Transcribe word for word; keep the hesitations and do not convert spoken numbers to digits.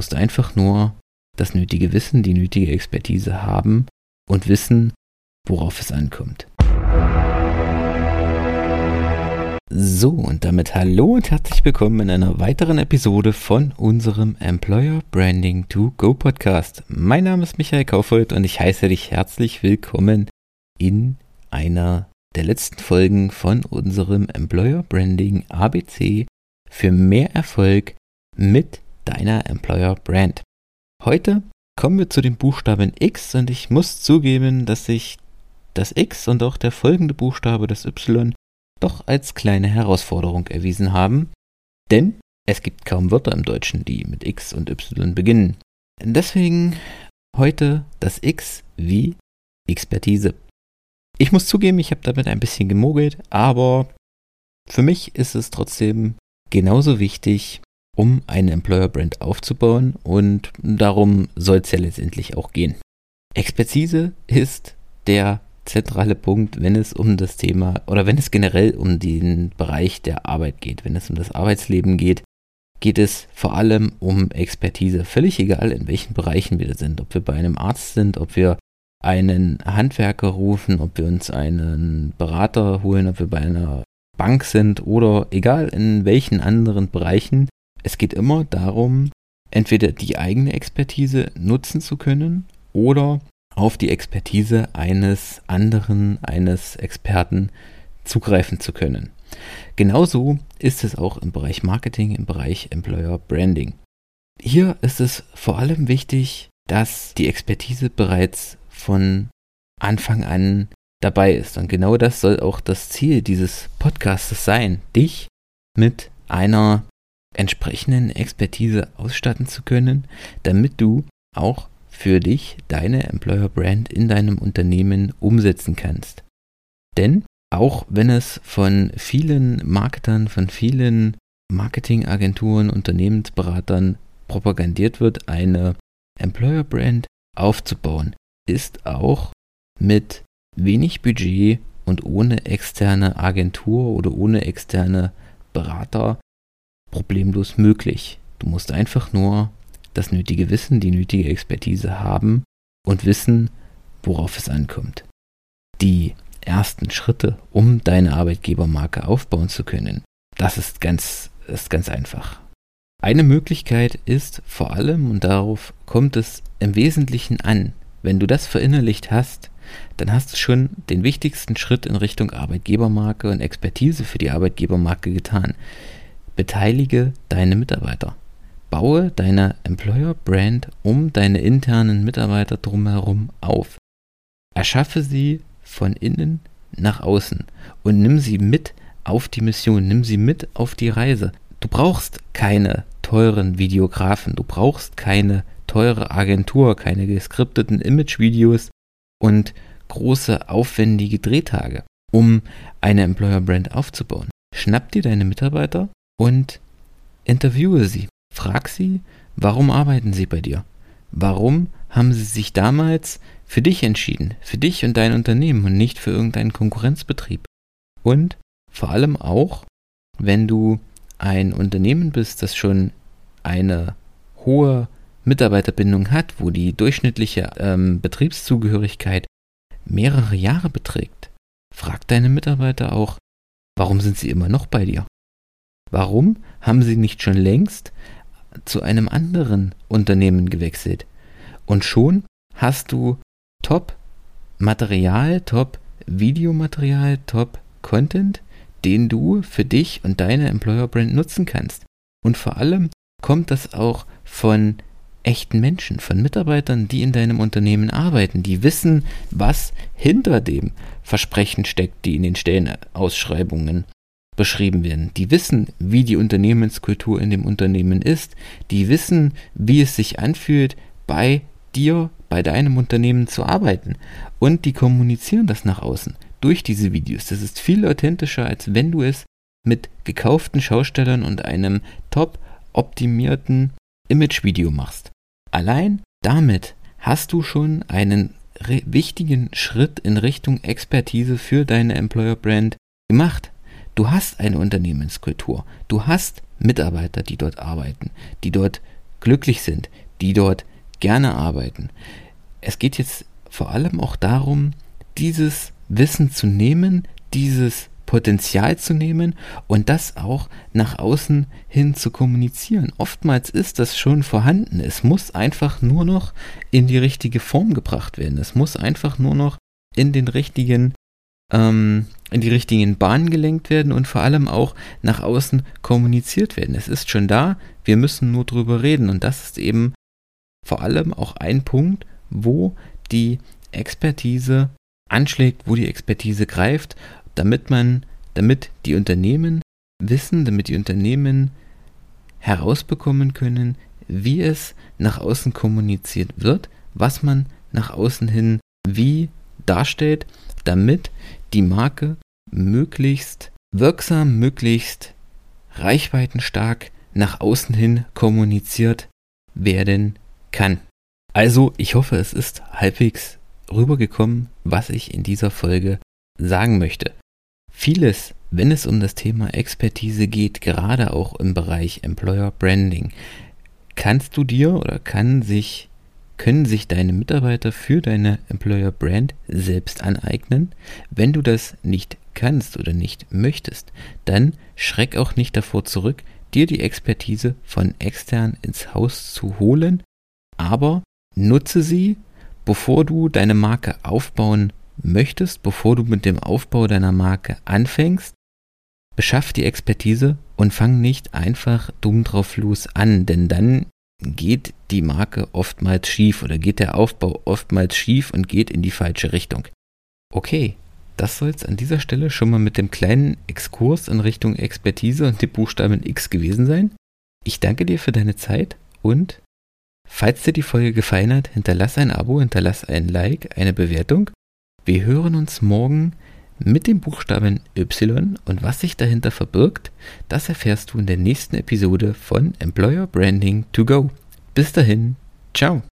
musst einfach nur das nötige Wissen, die nötige Expertise haben und wissen, worauf es ankommt. So, und damit hallo und herzlich willkommen in einer weiteren Episode von unserem Employer Branding to Go Podcast. Mein Name ist Michael Kaufhold und ich heiße dich herzlich willkommen in einer der letzten Folgen von unserem Employer Branding A B C für mehr Erfolg mit deiner Employer Brand. Heute kommen wir zu dem Buchstaben X und ich muss zugeben, dass sich das X und auch der folgende Buchstabe, das Y, doch als kleine Herausforderung erwiesen haben, denn es gibt kaum Wörter im Deutschen, die mit X und Y beginnen. Deswegen heute das X wie Expertise. Ich muss zugeben, ich habe damit ein bisschen gemogelt, aber für mich ist es trotzdem genauso wichtig, um eine Employer Brand aufzubauen, und darum soll es ja letztendlich auch gehen. Expertise ist der zentrale Punkt, wenn es um das Thema oder wenn es generell um den Bereich der Arbeit geht. Wenn es um das Arbeitsleben geht, geht es vor allem um Expertise. Völlig egal, in welchen Bereichen wir sind. Ob wir bei einem Arzt sind, ob wir einen Handwerker rufen, ob wir uns einen Berater holen, ob wir bei einer Bank sind oder egal in welchen anderen Bereichen. Es geht immer darum, entweder die eigene Expertise nutzen zu können oder auf die Expertise eines anderen, eines Experten zugreifen zu können. Genauso ist es auch im Bereich Marketing, im Bereich Employer Branding. Hier ist es vor allem wichtig, dass die Expertise bereits von Anfang an dabei ist. Und genau das soll auch das Ziel dieses Podcasts sein, dich mit einer entsprechenden Expertise ausstatten zu können, damit du auch für dich deine Employer Brand in deinem Unternehmen umsetzen kannst. Denn auch wenn es von vielen Marketern, von vielen Marketingagenturen, Unternehmensberatern propagandiert wird, eine Employer Brand aufzubauen, ist auch mit wenig Budget und ohne externe Agentur oder ohne externe Berater problemlos möglich. Du musst einfach nur das nötige Wissen, die nötige Expertise haben und wissen, worauf es ankommt. Die ersten Schritte, um deine Arbeitgebermarke aufbauen zu können, das ist ganz, ist ganz einfach. Eine Möglichkeit ist vor allem, und darauf kommt es im Wesentlichen an, wenn du das verinnerlicht hast, dann hast du schon den wichtigsten Schritt in Richtung Arbeitgebermarke und Expertise für die Arbeitgebermarke getan. Beteilige deine Mitarbeiter. Baue deine Employer Brand um deine internen Mitarbeiter drumherum auf. Erschaffe sie von innen nach außen und nimm sie mit auf die Mission, nimm sie mit auf die Reise. Du brauchst keine teuren Videografen, du brauchst keine teure Agentur, keine geskripteten Imagevideos und große aufwendige Drehtage, um eine Employer Brand aufzubauen. Schnapp dir deine Mitarbeiter und interviewe sie. Frag sie, warum arbeiten sie bei dir? Warum haben sie sich damals für dich entschieden, für dich und dein Unternehmen und nicht für irgendeinen Konkurrenzbetrieb? Und vor allem auch, wenn du ein Unternehmen bist, das schon eine hohe Mitarbeiterbindung hat, wo die durchschnittliche ähm, Betriebszugehörigkeit mehrere Jahre beträgt, frag deine Mitarbeiter auch, warum sind sie immer noch bei dir? Warum haben sie nicht schon längst zu einem anderen Unternehmen gewechselt? Und schon hast du Top-Material, Top-Videomaterial, Top-Content, den du für dich und deine Employer Brand nutzen kannst. Und vor allem kommt das auch von echten Menschen, von Mitarbeitern, die in deinem Unternehmen arbeiten, die wissen, was hinter dem Versprechen steckt, die in den Stellenausschreibungen beschrieben werden. Die wissen, wie die Unternehmenskultur in dem Unternehmen ist. Die wissen, wie es sich anfühlt, bei dir, bei deinem Unternehmen zu arbeiten. Und die kommunizieren das nach außen durch diese Videos. Das ist viel authentischer, als wenn du es mit gekauften Schaustellern und einem top optimierten Imagevideo machst. Allein damit hast du schon einen wichtigen Schritt in Richtung Expertise für deine Employer Brand gemacht. Du hast eine Unternehmenskultur, du hast Mitarbeiter, die dort arbeiten, die dort glücklich sind, die dort gerne arbeiten. Es geht jetzt vor allem auch darum, dieses Wissen zu nehmen, dieses Potenzial zu nehmen und das auch nach außen hin zu kommunizieren. Oftmals ist das schon vorhanden. Es muss einfach nur noch in die richtige Form gebracht werden. Es muss einfach nur noch in den richtigen, ähm, in die richtigen Bahnen gelenkt werden und vor allem auch nach außen kommuniziert werden. Es ist schon da, wir müssen nur drüber reden und das ist eben vor allem auch ein Punkt, wo die Expertise anschlägt, wo die Expertise greift, damit man, damit die Unternehmen wissen, damit die Unternehmen herausbekommen können, wie es nach außen kommuniziert wird, was man nach außen hin wie darstellt, damit die Marke möglichst wirksam, möglichst reichweitenstark nach außen hin kommuniziert werden kann. Also, ich hoffe, es ist halbwegs rübergekommen, was ich in dieser Folge sagen möchte. Vieles, wenn es um das Thema Expertise geht, gerade auch im Bereich Employer Branding, kannst du dir oder kann sich, können sich deine Mitarbeiter für deine Employer Brand selbst aneignen. Wenn du das nicht kannst oder nicht möchtest, dann schreck auch nicht davor zurück, dir die Expertise von extern ins Haus zu holen, aber nutze sie, bevor du deine Marke aufbauen möchtest, bevor du mit dem Aufbau deiner Marke anfängst. Beschaff die Expertise und fang nicht einfach dumm drauf los an, denn dann geht die Marke oftmals schief oder geht der Aufbau oftmals schief und geht in die falsche Richtung. Okay, das soll es an dieser Stelle schon mal mit dem kleinen Exkurs in Richtung Expertise und dem Buchstaben X gewesen sein. Ich danke dir für deine Zeit und falls dir die Folge gefallen hat, hinterlass ein Abo, hinterlass ein Like, eine Bewertung. Wir hören uns morgen mit dem Buchstaben Y und was sich dahinter verbirgt, das erfährst du in der nächsten Episode von Employer Branding to Go. Bis dahin, ciao!